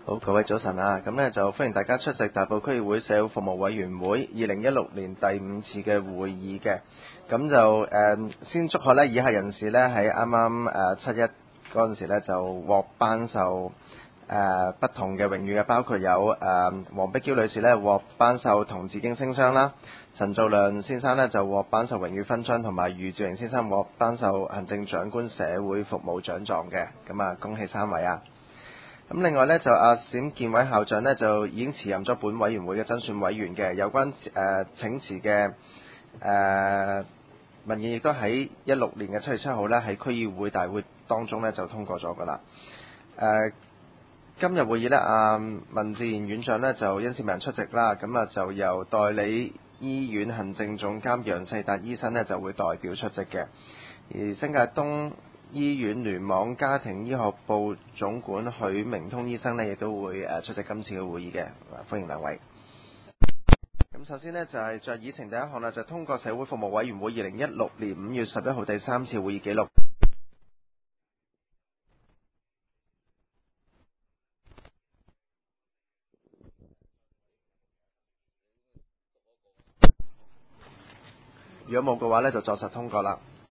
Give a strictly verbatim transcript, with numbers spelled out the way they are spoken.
好，各位早晨啊！咁呢就歡迎大家出席大埔區議會社會服務委員會二零一六年第五次嘅會議嘅。咁就誒、呃、先祝賀呢以下人士呢喺啱啱誒七一嗰陣時呢就獲頒授誒、呃、不同嘅榮譽嘅，包括有誒、呃、黃碧嬌女士呢獲頒授銅紫荊星章啦，陳造亮先生呢就獲頒授榮譽勳章，同埋余兆榮先生獲頒授行政長官社會服務獎狀嘅。咁啊，恭喜三位啊！咁另外呢，就阿冼建偉校長呢，就已經辭任咗本委員會嘅增選委員嘅，有關誒、呃、請辭嘅誒文件亦都喺一六年嘅七月七號呢，喺區議會大會當中呢，就通過咗噶啦。誒、呃、今日會議呢，阿、呃、民自然院長呢，就因事未能出席啦，咁啊就由代理醫院行政總監楊世達醫生呢，就會代表出席嘅，而新界東醫院聯網家庭醫學部總管許明通醫生呢，亦都會誒出席今次嘅會議嘅，歡迎兩位。咁首先呢，就係在議程第一項啦，就通過社會服務委員會二零一六年五月十一號第三次會議記錄。如果冇嘅話呢，就作實通過啦。